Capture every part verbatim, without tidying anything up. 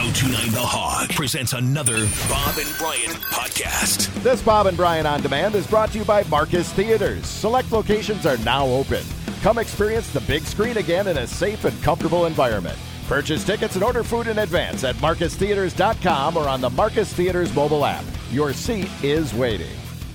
ten twenty-nine The Hog presents another Bob and Brian podcast. This Bob and Brian On Demand is brought to you by Marcus Theaters. Select locations are now open. Come experience the big screen again in a safe and comfortable environment. Purchase tickets and order food in advance at marcus theaters dot com or on the Marcus Theaters mobile app. Your seat is waiting.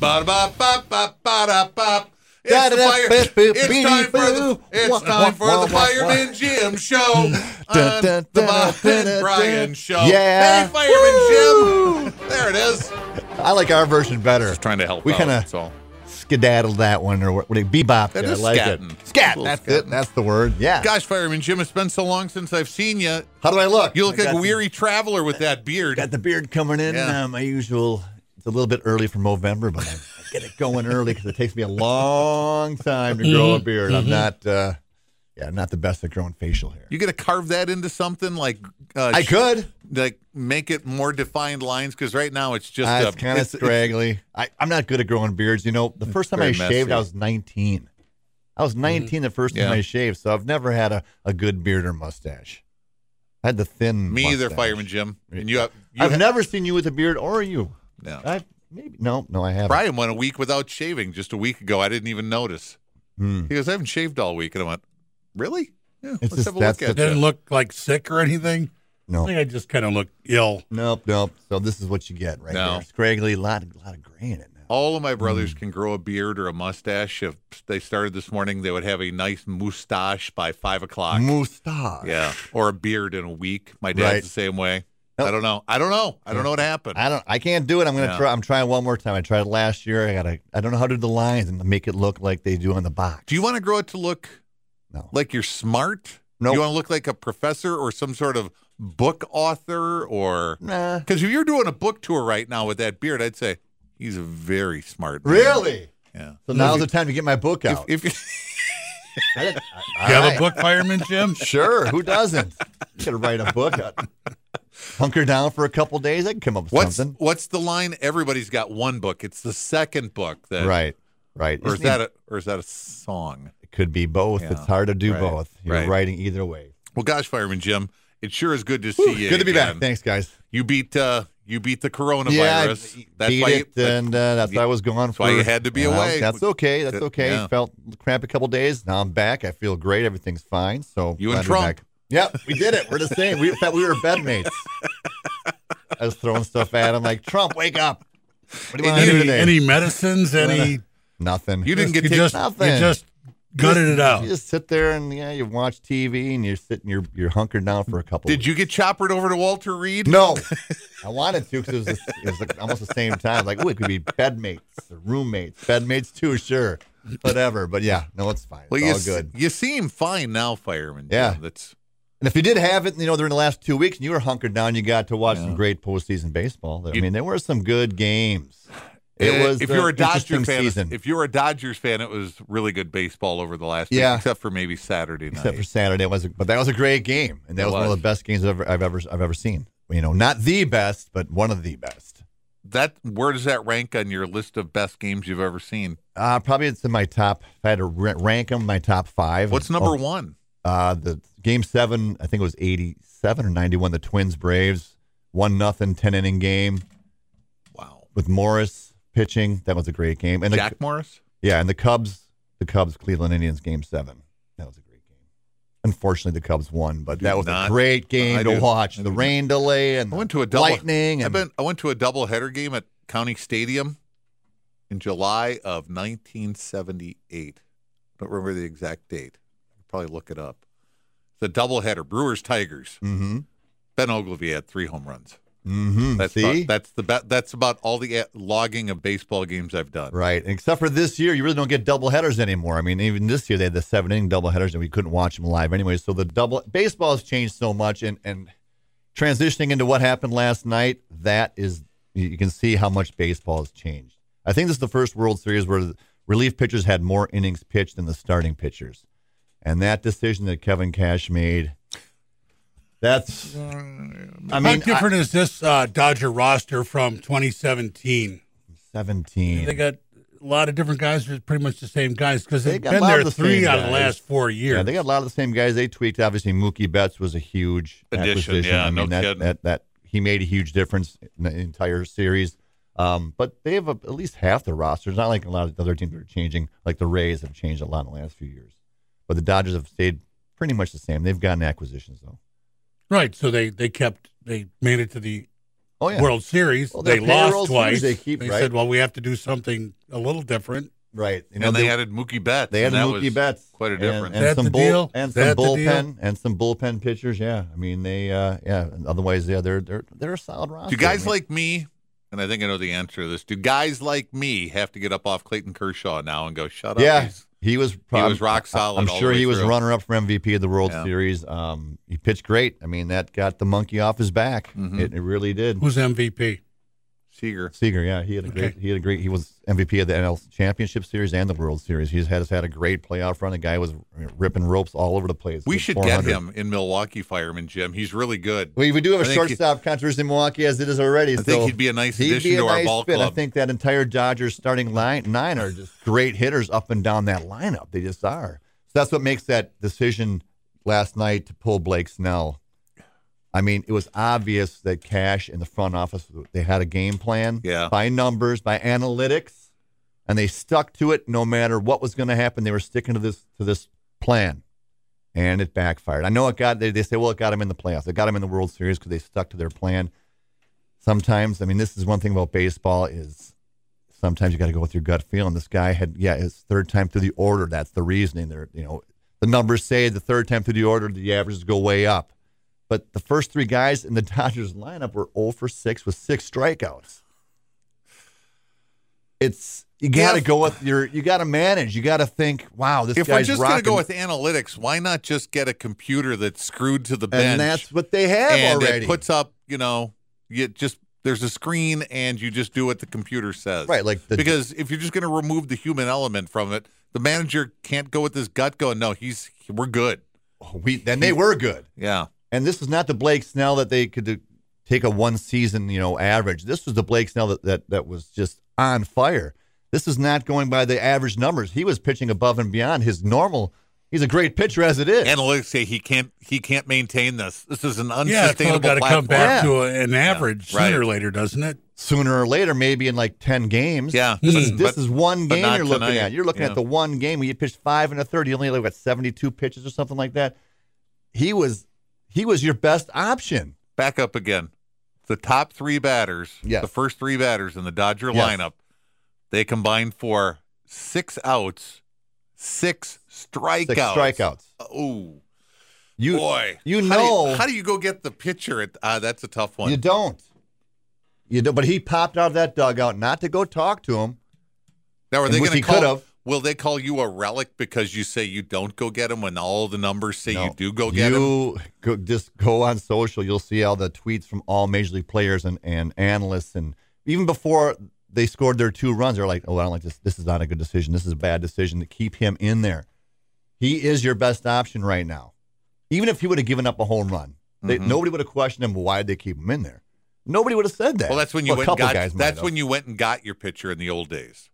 Ba-da-ba-ba-ba-ba-da-ba. It's, the fire. It's time for the, it's time for the Fireman Jim show on the Bob and Brian show. Yeah. Hey, Fireman Jim. There it is. I like our version better. Just trying to help we out. kind of So. skedaddled that one, or what? what bebop. That I is like scatting. it. Scat. Little That's scatting. it. That's the word. Yeah. Gosh, Fireman Jim, it's been so long since I've seen you. How do I look? You look I like a got weary traveler with that beard. the, got the beard coming in. Yeah. Uh, my usual. It's a little bit early for November, but I, I get it going early because it takes me a long time to grow a beard. I'm not. Uh, yeah, I'm not the best at growing facial hair. You gonna carve that into something like? Uh, I could. Like make it more defined lines, because right now it's just Uh, uh, it's kind of it's- scraggly. I, I'm not good at growing beards. You know, the first time I very shaved, messy. I was nineteen. I was nineteen the first time Yeah. I shaved, so I've never had a, a good beard or mustache. I had the thin. Me either, mustache. Fireman Jim. And you have. You I've ha- never seen you with a beard, or you. No. I've maybe no, no, I haven't. Brian went a week without shaving just a week ago. I didn't even notice. Hmm. He goes, I haven't shaved all week. And I went, really? Yeah, It's let's just- have a that's look at the- you. Didn't look like sick or anything. I No, think I just kind of looked ill. nope, nope. So this is what you get right No. there. Scraggly, lot, lot of gray in it now. All of my Hmm. brothers can grow a beard or a mustache. If they started this morning, they would have a nice mustache by five o'clock. Mustache. Yeah, or a beard in a week. My dad's Right. the same way. Nope. I don't know. I don't know. I don't know what happened. I don't. I can't do it. I'm gonna Yeah. try. I'm trying one more time. I tried it last year. I gotta. I don't know how to do the lines and make it look like they do on the box. Do you want to grow it to look No. like you're smart? Nope. You want to look like a professor or some sort of book author, or Nah. because if you're doing a book tour right now with that beard, I'd say he's a very smart man. Really? Yeah. So now's the time to get my book out. If, if I didn't- I- You have all a right. book, Fireman Jim? Sure. Who doesn't? You could write a book. uh, Hunker down for a couple days. I can come up with what's something. what's the line? Everybody's got one book. It's the second book that Right. Right. Or is Isn't that it, a or is that a song? it could be both. Yeah. It's hard to do Right. both. You're Right. writing either way. Well, gosh, Fireman Jim, it sure is good to see you. Good to be again. back. Thanks, guys. You beat uh, you beat the coronavirus. Yeah, I that's beat why it, you, and uh, that's why I was gone that's for. why you had to be Well, away. That's okay. That's That- okay. yeah. Felt crampy a couple days. Now I'm back. I feel great. Everything's fine. So You glad and to be Trump. back. Yep, we did it. We're the same. We in fact we were bedmates. I was throwing stuff at him like, Trump, wake up. What do you want to do Any, today? any medicines? Any? Nothing. You didn't get you take- just Nothing. you just gutted it out. You just sit there and yeah, you watch T V and you're sitting, you're you're hunkered down for a couple. Did weeks. you get choppered over to Walter Reed? No, I wanted to because it was this, it was like almost the same time. Like, oh, it could be bedmates or roommates, bedmates too, sure, whatever. But yeah, no, it's fine. Well, It's you, all s- good. you seem fine now, Fireman. Jim. Yeah. That's And if you did have it, you know, during the last two weeks, and you were hunkered down, you got to watch some great postseason baseball. I You- mean, there were some good games. It Uh, was if uh, you're a Dodger interesting fan. season, If you're a Dodgers fan, it was really good baseball over the last Yeah. week, except for maybe Saturday night. except for Saturday. It was, a, but that was a great game, and that It was, one of was. the best games I've ever, I've ever I've ever seen. You know, not the best, but one of the best. that where does that rank on your list of best games you've ever seen? Uh, probably it's in my top. If I had to ra- rank them, my top five. What's number Oh, one? Uh, the game seven, I think it was eighty-seven or ninety-one. The Twins Braves one nothing ten inning game Wow. with Morris pitching. That was a great game. And the, Jack Morris? yeah, and the Cubs, the Cubs Cleveland Indians game seven. That was a great game. Unfortunately, the Cubs won, but Do that was not- a great game I to do. watch. I The do. rain delay and I went to a the double lightning. I've And been I went to a double header game at County Stadium in July of nineteen seventy-eight. Don't remember the exact date. I'll probably look it up. It's a double header. Brewers Tigers. mm-hmm, Ben Ogilvy had three home runs. mm-hmm. That's See, about, that's the be- that's about all the uh, logging of baseball games I've done. right. And except for this year, you really don't get double headers anymore. I mean, even this year they had the seven inning double headers, and we couldn't watch them live anyway. So the double baseball has changed so much, and and transitioning into what happened last night, that is, you can see how much baseball has changed. I think this is the first World Series where the relief pitchers had more innings pitched than the starting pitchers, and that decision that Kevin Cash made. That's, I mean, How different is this uh, Dodger roster from twenty seventeen? I, seventeen. They got a lot of different guys, or pretty much the same guys? Because They they've got a been lot there of the three same out of the guys. last four years. Yeah, they got a lot of the same guys. They tweaked. Obviously, Mookie Betts was a huge Addition, acquisition. yeah, I mean, no that, kidding. that that he made a huge difference in the entire series. Um, but they have a, at least half the roster. It's not like a lot of the other teams that are changing. Like the Rays have changed a lot in the last few years. But the Dodgers have stayed pretty much the same. They've gotten acquisitions, though. Right. So they, they kept, they made it to the Oh, yeah. World Series. Well, they their payroll lost series twice. they keep, right? said, well, we have to do something a little different. Right. You know, and they, added Mookie Betts. They and added that Mookie was Betts. Quite a and- difference. And, Is that some the bull, deal? and Is some that the bullpen deal? and some bullpen pitchers. Yeah. I mean, they, uh, yeah. Otherwise, yeah, they're they're they're a solid roster. Do guys I mean, like me, and I think I know the answer to this, do guys like me have to get up off Clayton Kershaw now and go, shut up? Yeah, He's- he was. Prob- He was rock solid I'm all the sure way he was through. runner up for M V P of the World Yeah. Series. Um, he pitched great. I mean, that got the monkey off his back. Mm-hmm. It, it really did. Who's M V P? Seager. Seager, yeah, he had a great. Okay. He had a great. He was M V P of the N L Championship Series and the World Series. He's had has had a great playoff run. The guy was ripping ropes all over the place. We With should four get hundred. him in Milwaukee, Fireman Jim. He's really good. We, we do have I a think he- shortstop controversy in Milwaukee as it is already. I so think he'd be a nice he'd addition be a to our nice ball fit. club. I think that entire Dodgers starting line nine are just great hitters up and down that lineup. They just are. So that's what makes that decision last night to pull Blake Snell. I mean, it was obvious that Cash in the front office, they had a game plan Yeah. by numbers, by analytics, and they stuck to it no matter what was going to happen. They were sticking to this to this plan, and it backfired. I know it got, they, they say, well, it got them in the playoffs. It got them in the World Series because they stuck to their plan. Sometimes, I mean, this is one thing about baseball is sometimes you got to go with your gut feeling. This guy had, yeah, his third time through the order. That's the reasoning. There, you know, the numbers say the third time through the order, the averages go way up. But the first three guys in the Dodgers lineup were zero for six with six strikeouts. It's you got to If- go with your. You got to manage. You got to think. Wow, this If we're guy's just going to rocking. go with analytics, why not just get a computer that's screwed to the bench? and that's what they have and already. it puts up, you know, you just there's a screen and you just do what the computer says. Right, like the- because if you're just going to remove the human element from it, the manager can't go with his gut going, no, he's we're good. we then they were good. Yeah. And this was not the Blake Snell that they could do, take a one season, you know, average. This was the Blake Snell that, that that was just on fire. This is not going by the average numbers. He was pitching above and beyond his normal. He's a great pitcher as it is. Analytics say he can't he can't maintain this. This is an Yeah, it's all unsustainable got to platform. come back Yeah. to a, an average right. sooner or later, doesn't it? Sooner or later, maybe in like ten games. Yeah. This, But- is, this but- is one but game not you're looking tonight. at. You're looking Yeah. at the one game where you pitched five and a third. You only had, what, seventy-two pitches or something like that. He was he was your best option. Back up again. The top three batters, Yes. the first three batters in the Dodger Yes. lineup, they combined for six outs, six strikeouts. Six strikeouts. Oh, You boy. you How do know how do you go get the pitcher? At, uh, that's a tough one. you don't. You don't. But he popped out of that dugout not to go talk to him. now, are in they which going he to call? could've. Will they call you a relic because you say you don't go get him when all the numbers say No. you do go get him? You go, just go on social. You'll see all the tweets from all major league players and, and analysts. And even before they scored their two runs, they're like, oh, I don't like this. This is not a good decision. This is a bad decision to keep him in there. He is your best option right now. Even if he would have given up a home run, they, Mm-hmm. nobody would have questioned him. Why did they keep him in there? Nobody would have said that. Well, that's when you Well, a went and couple got. guys might That's have. when you went and got your pitcher in the old days.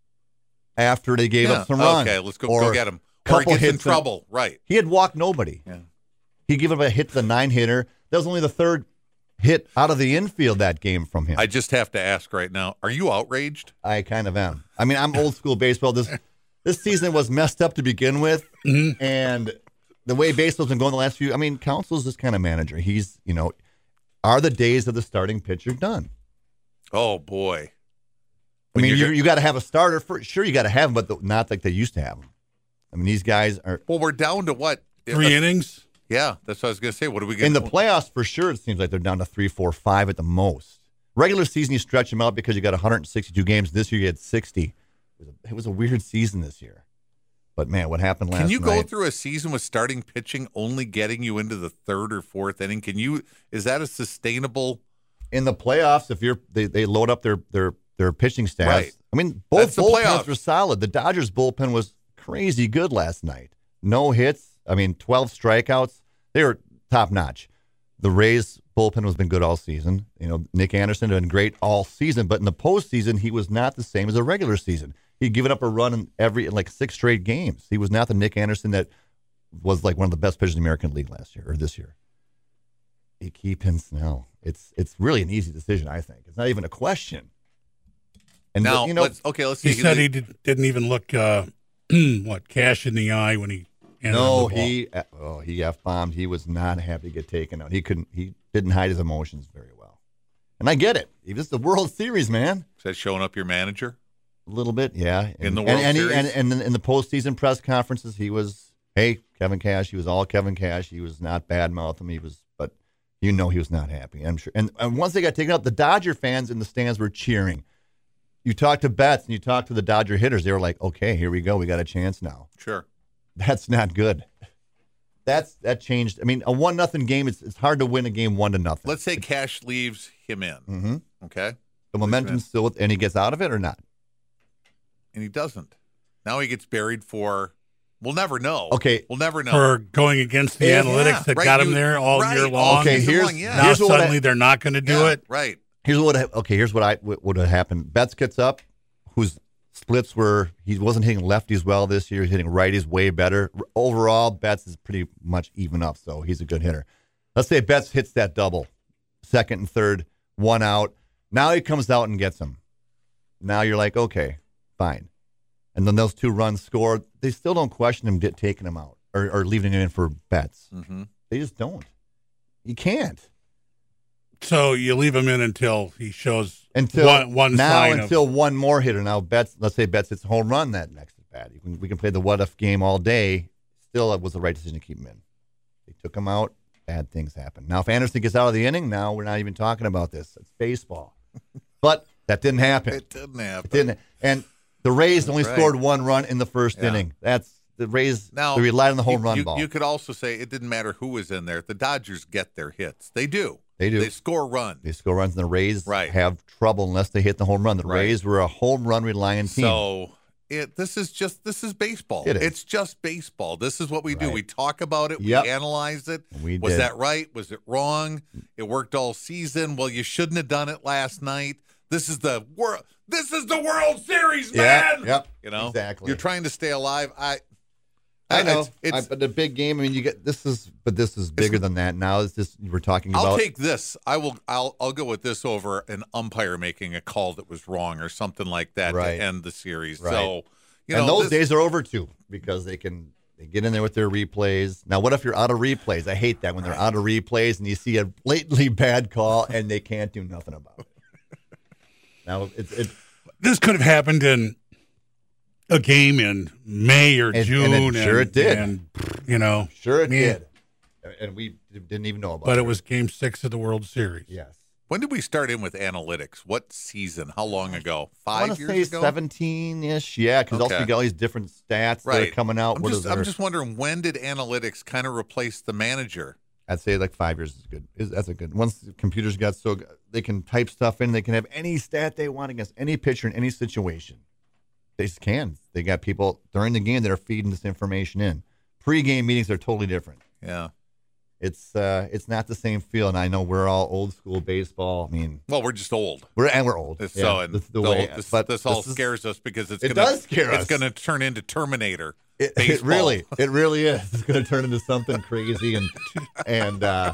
After they gave Yeah. up some runs. Okay, let's go, Or go get him. Or he couple gets in hits trouble. Right. He had walked nobody. Yeah. He gave up a hit to the nine hitter. That was only the third hit out of the infield that game from him. I just have to ask right now: are you outraged? I kind of am. I mean, I'm old school baseball. This this season was messed up to begin with, and the way baseball's been going the last few. I mean, Counsell's this kind of manager. He's, you know, are the days of the starting pitcher done? Oh boy. I When mean, you're you go- you got to have a starter for sure. You got to have him, but the, not like they used to have him. I mean, these guys are Well, we're down to what? Three Uh, innings. Yeah, that's what I was going to say. What are we going in the playoffs for sure. It seems like they're down to three, four, five at the most. Regular season, you stretch them out because you got one hundred sixty-two games. This year, you had sixty. It was a, it was a weird season this year. But man, what happened last Can you go night? through a season with starting pitching only getting you into the third or fourth inning? Can you? Is that a sustainable? In the playoffs, if you're they, they load up their their their pitching stats. Right. I mean, both That's the bullpens playoffs. were solid. The Dodgers bullpen was crazy good last night. No hits. I mean, twelve strikeouts. They were top notch. The Rays bullpen has been good all season. You know, Nick Anderson has been great all season, but in the postseason, he was not the same as a regular season. He'd given up a run in every in like six straight games. He was not the Nick Anderson that was like one of the best pitchers in the American League last year or this year. You keep him Snell. It's it's really an easy decision, I think. It's not even a question. And now, you know, let's, okay, let's see. He said he did, didn't even look uh, what Cash in the eye when he. No, he oh he f bombed. He was not happy to get taken out. He couldn't. He didn't hide his emotions very well, and I get it. He was the World Series, man. Is that showing up your manager? A little bit, yeah. And, in the World and, and Series, he, and, and in the postseason press conferences, he was, hey, Kevin Cash. He was all Kevin Cash. He was not bad mouth him. He was, but you know, he was not happy. I'm sure. And, and once they got taken out, the Dodger fans in the stands were cheering. You talk to Betts and you talk to the Dodger hitters. They were like, okay, here we go. We got a chance now. Sure. That's not good. That's that changed. I mean, a one nothing game. It's it's hard to win a game one to nothing. Let's say Cash leaves him in. Mm-hmm. Okay. The momentum's still, and he gets out of it or not? And he doesn't. Now he gets buried for. We'll never know. Okay, we'll never know for going against the yeah, analytics that right, got him you, there all right, year long. Okay, here's long, yeah. now here's suddenly I, they're not going to do yeah, it. Right. Here's what. I, okay, here's what I what would have happened. Betts gets up, whose splits were he wasn't hitting lefties well this year. He's hitting righties way better. Overall, Betts is pretty much even up, so he's a good hitter. Let's say Betts hits that double, second and third, one out. Now he comes out and gets him. Now you're like, okay, fine. And then those two runs scored. They still don't question him get, taking him out or, or leaving him in for Betts. Mm-hmm. They just don't. You can't. So you leave him in until he shows Until one, one now, sign until of, one more hitter. Now, Betts, let's say Betts hits a home run that next at bat. You can, we can play the what if game all day. Still, it was the right decision to keep him in. They took him out. Bad things happen. Now, if Anderson gets out of the inning, now we're not even talking about this. It's baseball. But that didn't happen. It didn't happen. It didn't. And the Rays That's only right. scored one run in the first Yeah. inning. That's the Rays. Now, they relied on the home you, run you, ball. You could also say it didn't matter who was in there. The Dodgers get their hits. They do. They do. They score runs. They score runs, and the Rays Right. have trouble unless they hit the home run. The Right. Rays were a home run relying team. So it this is just this is baseball. It is. It's just baseball. This is what we do. Right. We talk about it. Yep. We analyze it. We was did. that right? Was it wrong? It worked all season. Well, you shouldn't have done it last night. This is the world. This is the World Series, Yeah, man. yep, You know exactly. You're trying to stay alive. I. I know, It's, it's, I, but the big game. I mean, you get this is, but this is bigger than that. Now it's just we're talking I'll about. take this. I will. I'll. I'll go with this over an umpire making a call that was wrong or something like that Right. to end the series. Right. So, you know, and those this- days are over too because they can they get in there with their replays. Now, what if you're out of replays? I hate that when they're out of replays and you see a blatantly bad call and they can't do nothing about it. Now it's it. this could have happened in a game in May or And- June. and it- sure it did. And, you know, Sure it Yeah. did, and we didn't even know about but it. it was Game Six of the World Series. Yes. When did we start in with analytics? What season? How long ago? I Five want to years say ago. seventeen-ish, yeah, because also Okay. you got all these different stats that Right. are coming out. I'm What just, is I'm there? just wondering when did analytics kind of replace the manager? I'd say like five years is good. Is That's a good. Once the computers got so good, they can type stuff in, they can have any stat they want against any pitcher in any situation. They just can. They got people during the game that are feeding this information in. Pre-game meetings are totally different. Yeah. It's uh, it's not the same feel, and I know we're all old school baseball. I mean, Well, we're just old. we're and we're old. It's Yeah, so and this is the the- way. this, but this all is- scares us because it's It gonna, does scare it's us. going to turn into Terminator. It, it baseball. really, it really is. It's going to turn into something crazy, and and uh,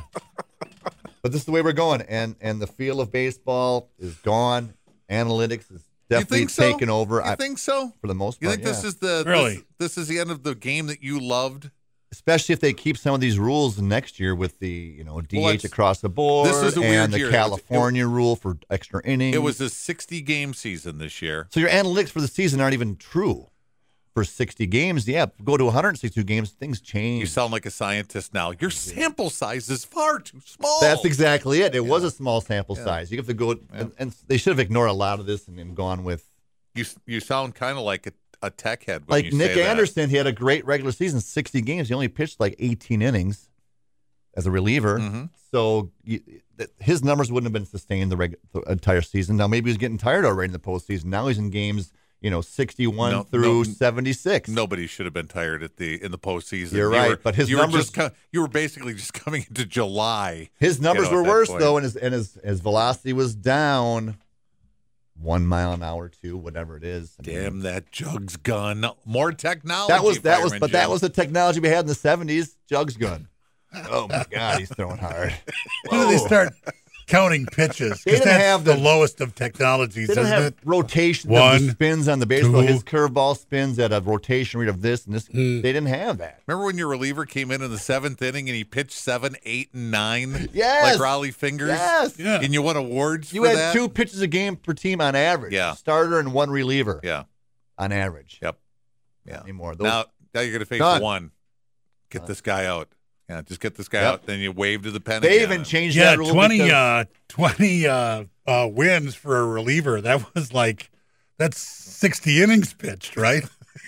but this is the way we're going, and and the feel of baseball is gone. Analytics is You definitely think so? taken over. You I, think so? for the most You part, think this yeah. is the Really? This, this is the end of the game that you loved? Especially if they keep some of these rules next year with the you know D H Well, it's- across the board this is a weird and the year. It was- California rule for extra innings. It was a sixty game season this year. So your analytics for the season aren't even true. For sixty games, yeah, go to one hundred sixty-two games, things change. You sound like a scientist now. Your sample size is far too small. That's exactly it. It was a small sample size. You have to go, and, and they should have ignored a lot of this and, and gone with You you sound kind of like a, a tech head when like you Nick say that. Anderson. He had a great regular season, sixty games. He only pitched like eighteen innings as a reliever. Mhm. So you, th- his numbers wouldn't have been sustained the, reg- the entire season. Now maybe he was getting tired already in the postseason. Now he's in games, you know, sixty-one No, through no, seventy-six. Nobody should have been tired at the in the postseason. You're You right, were- but his you numbers- were just co- you were basically just coming into July. His numbers You know, were at that worse point. though, and his and his his velocity was down. one mile an hour, two, whatever it is. I mean, Damn that Jugs gun. More technology. that was that was, Fireman but that Jim. was the technology we had in the seventies. Jugs gun. Oh my God, he's throwing hard. When do they start counting pitches? They Because didn't that's have the the- lowest of technologies, They don't isn't have it? rotation. One, the spins on the baseball. two. His curveball spins at a rotation rate of this and this. Hmm. They didn't have that. Remember when your reliever came in in the seventh inning and he pitched seven, eight, and nine? Yes. Like Raleigh Fingers? Yes. Yeah. And you won awards You for had that? two pitches a game per team on average. Yeah. Starter and one reliever Yeah. on average. Yep. Not Yeah. Anymore. Those, Now, now you're going to face Done. one. Get this guy out. Yeah, just get this guy Yep. out. Then you wave to the pen they again. even changed Yeah, that rule. twenty, because- uh, twenty uh, uh, wins for a reliever. That was like, that's sixty innings pitched, right?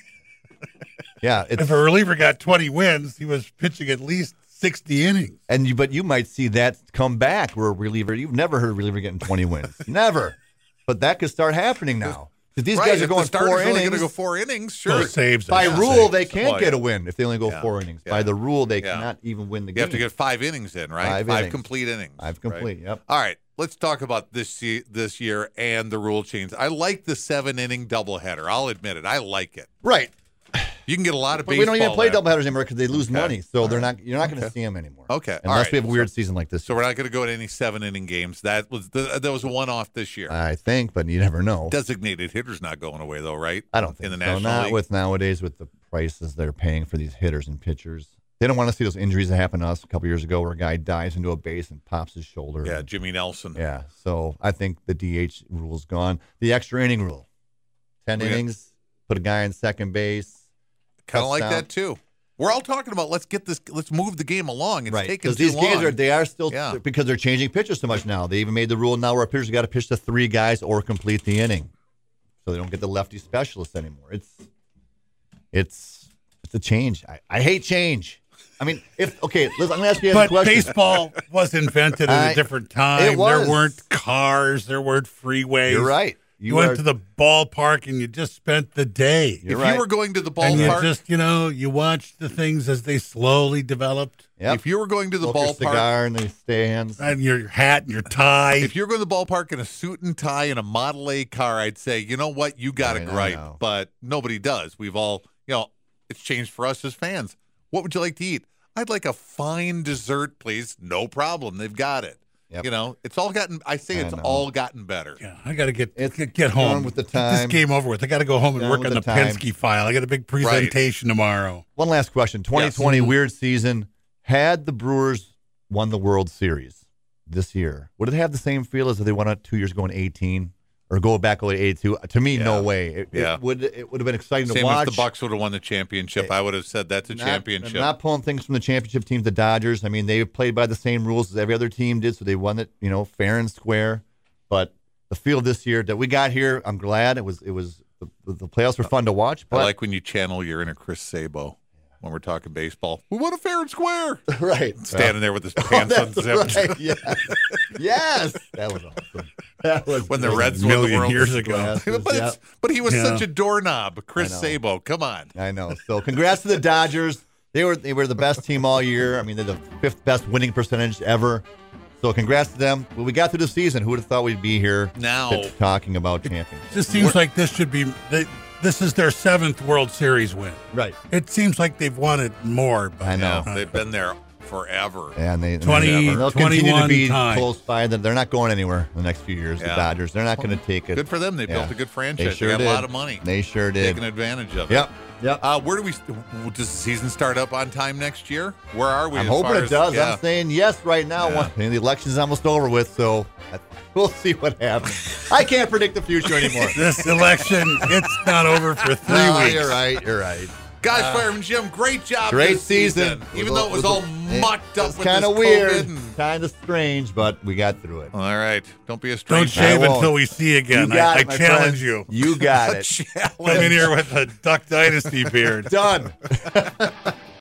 yeah. It's, If a reliever got twenty wins, he was pitching at least sixty innings. and you, but you might see that come back where a reliever. You've never heard a reliever getting twenty wins. Never. But that could start happening now. Because these Right, guys are if going the starter's four only innings. going to go four innings, For sure. saves. By yeah, rule, saves. they can't Oh, get a yeah. win if they only go Yeah. four innings. Yeah. By the rule, they Yeah. cannot even win the You game. have to get five innings in, right? Five Five innings. complete innings. Five right? complete, yep. All right, let's talk about this ye- this year and the rule change. I like the seven inning doubleheader. I'll admit it. I like it. Right. You can get a lot of But baseball. we don't even play there. doubleheaders anymore because they lose Okay. money. So All they're right. not. You're not going to Okay. see them anymore. Okay. All Unless right. we have a weird season like this. So we're not going to go to any seven inning games. That was the, that was a one off this year. I think, but you never know. Designated hitter's not going away though, right? I don't think in the so. National Not League. with nowadays with the prices they're paying for these hitters and pitchers. They don't want to see those injuries that happened to us a couple years ago, where a guy dives into a base and pops his shoulder. Yeah, Jimmy Nelson. Yeah. So I think the D H rule's gone. The extra inning rule, ten We got- innings, put a guy in second base. Kind of like touchdown. that too. We're all talking about let's get this, let's move the game along. It's Right, taking because too these long. games are they are still Yeah. because they're changing pitchers so much now. They even made the rule now where pitchers got to pitch to three guys or complete the inning, so they don't get the lefty specialists anymore. It's it's it's a change. I, I hate change. I mean, if okay, listen, I'm gonna ask you guys a But question. baseball was invented at I- a different time. it was. There weren't cars. There weren't freeways. You're right. You, You went are- to the ballpark and you just spent the day. You're if right. you were going to the And you ballpark, just, you know, you watched the things as they slowly developed. Yep. if you were going to the Smoke your ballpark, cigar and the stands. And your hat and your tie. if you're going to the ballpark in a suit and tie and a Model A car, I'd say, you know what, you got I a know. gripe, but nobody does. We've all, you know, it's changed for us as fans. What would you like to eat? I'd like a fine dessert, please. No problem. They've got it. Yep. You know, it's all gotten. I say I it's know. all gotten better. yeah, I got to get It's get, get gone home with the Get time. this game over with. I got to go home and Gone work with on the, the time. Penske file. I got a big presentation tomorrow. One last question. twenty twenty weird season. Had the Brewers won the World Series this year, would it have the same feel as if they won it two years ago in eighteen or go back to eighty-two? To me, no Yeah. way. It, Yeah. it would it would have been exciting Same to watch. as the Bucks would have won the championship. I would have said that's a Not- championship. I'm not pulling things from the championship teams, the Dodgers. I mean, they played by the same rules as every other team did, so they won it, you know, fair and square. But the field this year that we got here, I'm glad it was. It was the, the playoffs were fun to watch. I But like when you channel your inner Chris Sabo when we're talking baseball. We won a fair and square. right, Standing there with his Oh, pants that's unzipped. right. Yes. yes, that was awesome. That was When the that was Reds a won the million World years Series. ago. but, Yeah. it's, but he was Yeah. such a doorknob, Chris I know. Sabo. Come on. I know. So congrats to the Dodgers. They were they were the best team all year. I mean, they're the fifth best winning percentage ever. So congrats to them. Well, we got through the season. Who would have thought we'd be here Now. t- talking about champions? This seems like this should be. They, this is their seventh World Series win. Right. It seems like they've won it more. But I know. Yeah, they've been there forever. And they twenty, and they'll continue to twenty-one be times. close by. They're not going anywhere in the next few years. The Yeah. Dodgers. They're not going to take it. Good for them. They Yeah. built a good They franchise. sure they got did. a lot of money. They sure did. Taking advantage of it. Yep. Yep. Uh, where do we? Does the season start up on time next year? Where are we? I'm as hoping far it as- does. Yeah. I'm saying yes right now. Yeah. One- the election's almost over with, so I- we'll see what happens. I can't predict the future anymore. This election, it's not over for three No, weeks. You're right. You're right. Guys, Fireman Jim, great job. Great this season. Even though it was all mucked up with kind this of weird, COVID and- kind of strange, but we got through it. All right. Don't be a Don't stranger. shave I won't. until we see again. You got I, it, my I challenge friend. you. You got A it. challenge. Come in here with a Duck Dynasty beard. Done.